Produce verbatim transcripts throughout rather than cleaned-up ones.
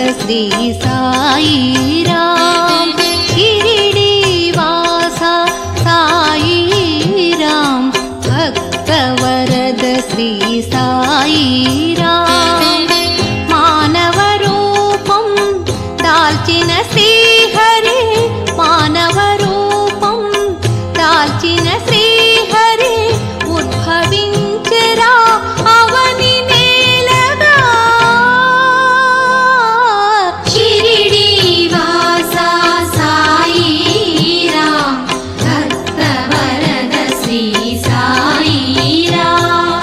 శ్రీ సాయిరాం షిరిడి వాస సాయిరాం భక్తవరద శ్రీ సాయిరాం మానవ రూపం దాల్చిన శ్రీహరి మానవ రూపం దాల్చిన శ్రీహరి ఉద్భవించరా అవని నేలగా షిరిడి వాస సాయిరాం భక్తవరద శ్రీ సాయిరాం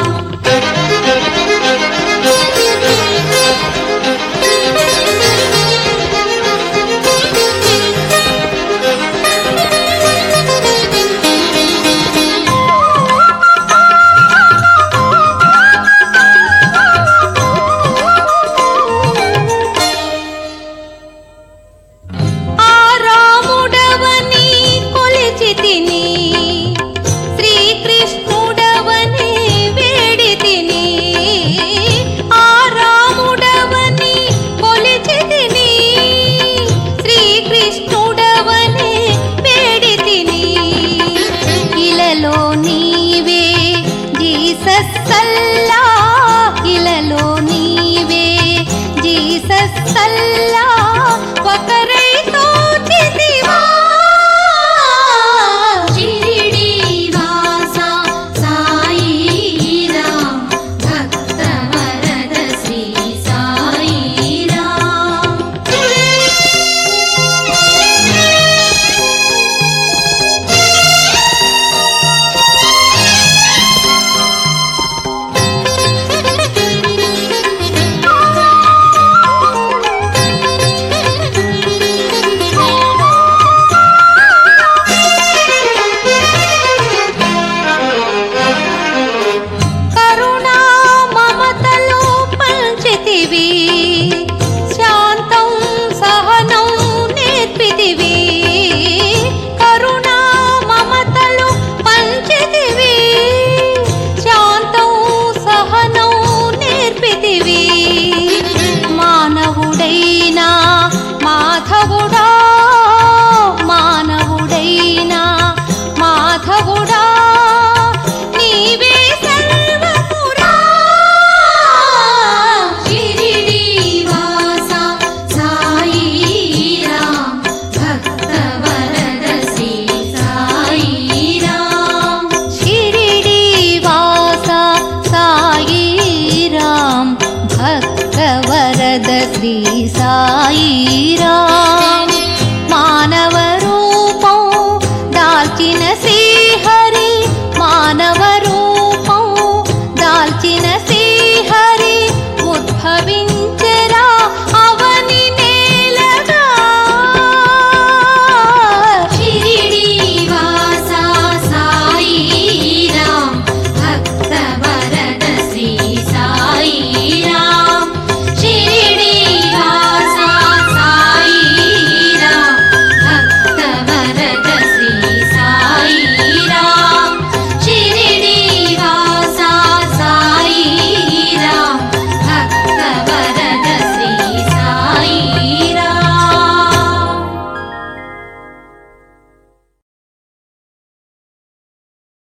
సల్లా ఇలలో నీవే జీసస్ సల్లా ఒకరై తోచితివా షిరిడి వాస సాయిరాం భక్తవరద శ్రీ సాయిరాం శాంతం సహనం నేర్పితివి కరుణా మమతలు పంచితివి శాంతం సహనం నేర్పితివి మానవుడైనా మాధవుడా మానవుడైనా మాధవుడా నీవే భక్తవరద శ్రీ సాయిరాం